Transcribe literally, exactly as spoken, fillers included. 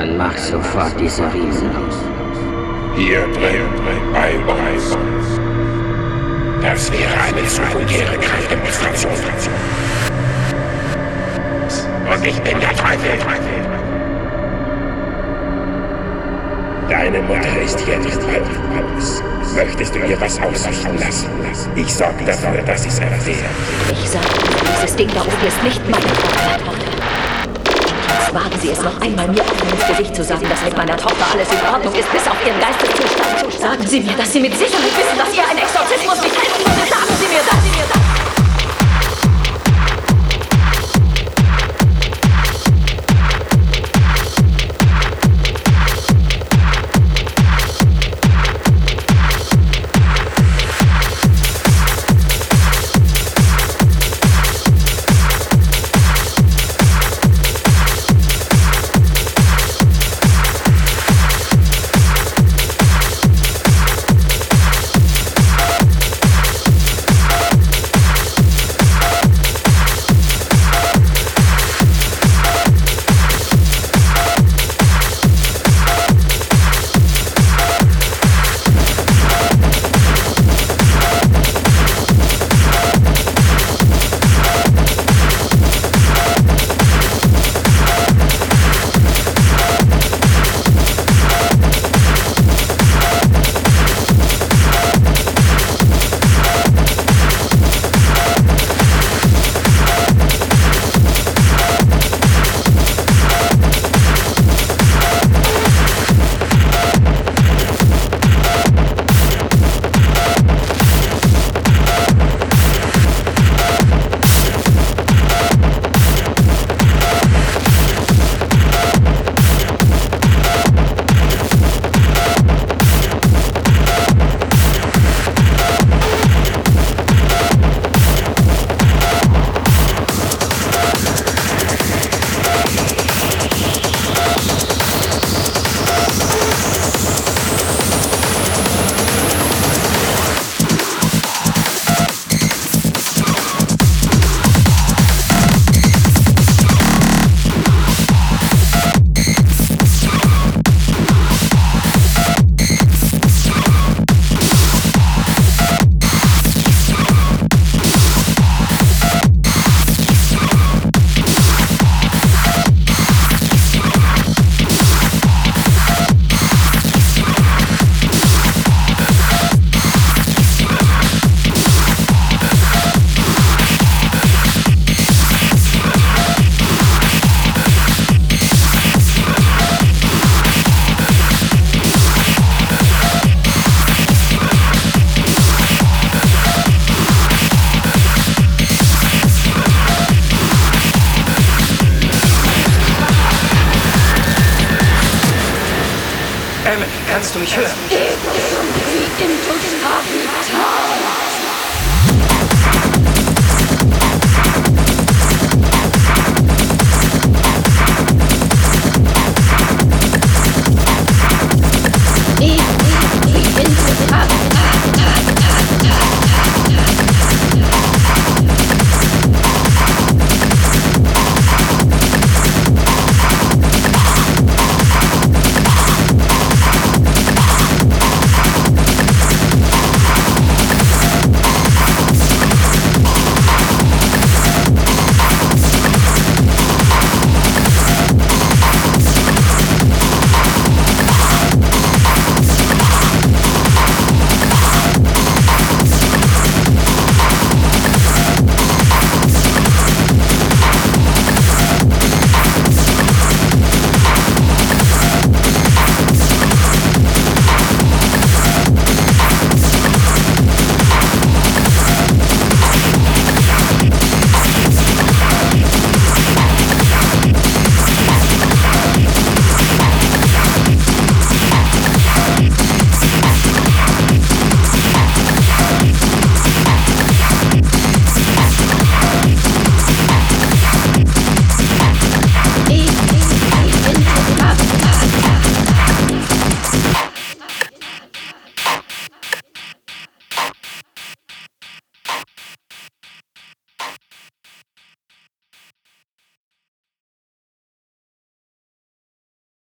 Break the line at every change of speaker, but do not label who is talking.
Dann mach sofort diese Riesen aus.
Hier drin, bei uns. Das wäre eine sekundäre Kraftdemonstration. Und ich bin der Teufel. Deine Mutter ist hier nicht bei uns. Möchtest du ihr was ausrichten lassen? Ich sorge dafür, dass sie es erfährt.
Ich sage, dieses Ding da oben ist nicht meine Tochter. Jetzt wagen Sie es noch einmal, mir offen ins Gesicht zu sagen, dass mit meiner Tochter alles in Ordnung ist, bis auf Ihren Geisteszustand. Sagen Sie mir, dass Sie mit Sicherheit wissen, dass ihr ein Exorzismus nicht helfen würde. Sagen Sie mir das. Sie mir das.
Kannst du mich hören?
Into the